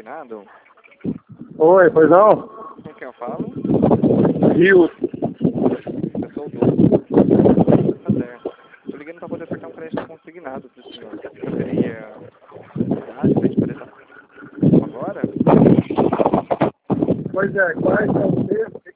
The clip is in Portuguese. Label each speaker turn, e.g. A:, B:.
A: consignado?
B: Oi, pois não?
A: Com quem eu falo?
B: Rio.
A: Eu sou o dono. Tá certo. Tô ligando pra poder acertar um crédito consignado pro senhor. Eu teria idade pra gente poder estar agora?
B: Pois é, quais são os termos?